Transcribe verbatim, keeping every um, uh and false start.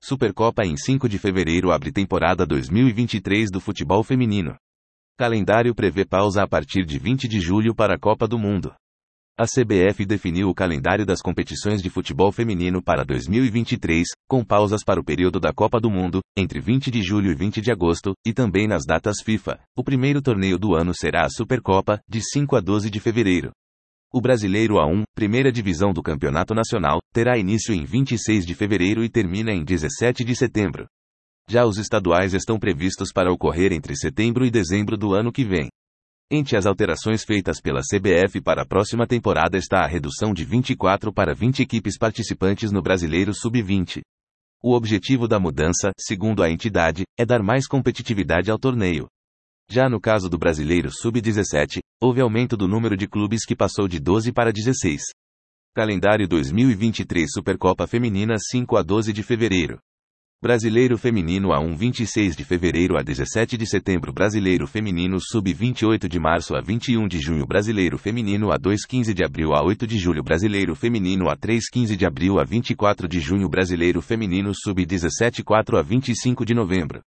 Supercopa em cinco de fevereiro abre temporada dois mil e vinte e três do futebol feminino. Calendário prevê pausa a partir de vinte de julho para a Copa do Mundo. A C B F definiu o calendário das competições de futebol feminino para dois mil e vinte e três, com pausas para o período da Copa do Mundo, entre vinte de julho e vinte de agosto, e também nas datas FIFA. O primeiro torneio do ano será a Supercopa, de cinco a doze de fevereiro. O Brasileiro A um, primeira divisão do Campeonato Nacional, terá início em vinte e seis de fevereiro e termina em dezessete de setembro. Já os estaduais estão previstos para ocorrer entre setembro e dezembro do ano que vem. Entre as alterações feitas pela C B F para a próxima temporada está a redução de vinte e quatro para vinte equipes participantes no Brasileiro sub vinte. O objetivo da mudança, segundo a entidade, é dar mais competitividade ao torneio. Já no caso do Brasileiro sub dezessete, houve aumento do número de clubes que passou de doze para dezesseis. Calendário dois mil e vinte e três Supercopa Feminina cinco a doze de fevereiro. Brasileiro Feminino A um vinte e seis de fevereiro a dezessete de setembro. Brasileiro Feminino Sub vinte e oito de março a vinte e um de junho. Brasileiro Feminino A dois quinze de abril a oito de julho. Brasileiro Feminino A três quinze de abril a vinte e quatro de junho. Brasileiro Feminino Sub dezessete quatro a vinte e cinco de novembro.